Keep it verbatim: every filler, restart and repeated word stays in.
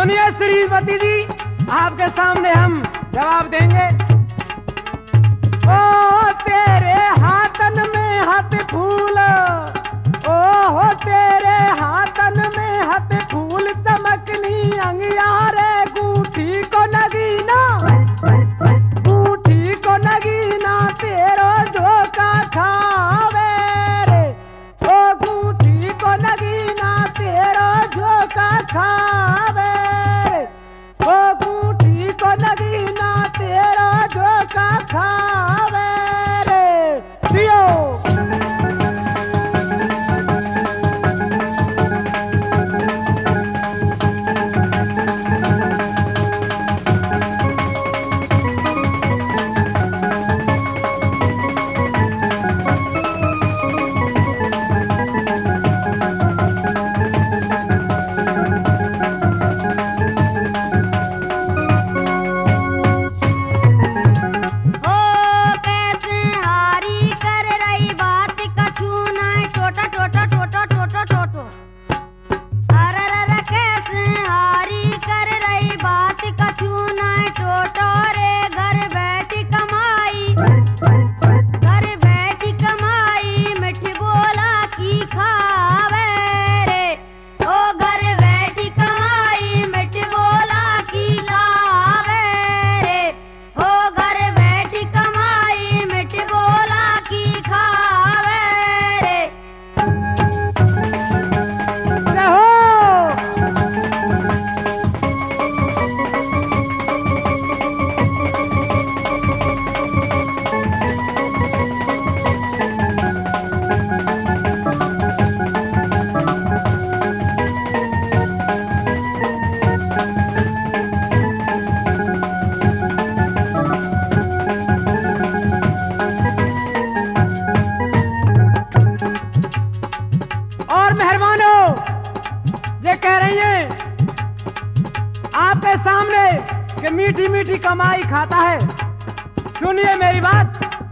सुनिए श्रीमती जी, आपके सामने हम जवाब देंगे। ओ तेरे हाथन में हाथ फूल, ओ हो तेरे हाथन में हाथ फूल, चमकनी अंगियारे गूठी को नगीना, गूठी को नगीना तेरो झोंका खावे रे, ओ गूठी को नगीना तेरो झोंका खावे रे, ओ गूठी को नगीना तेरो झोंका खावे रे। दियो ये कह रही हैं आपके सामने कि मीठी मीठी कमाई खाता है। सुनिए मेरी बात,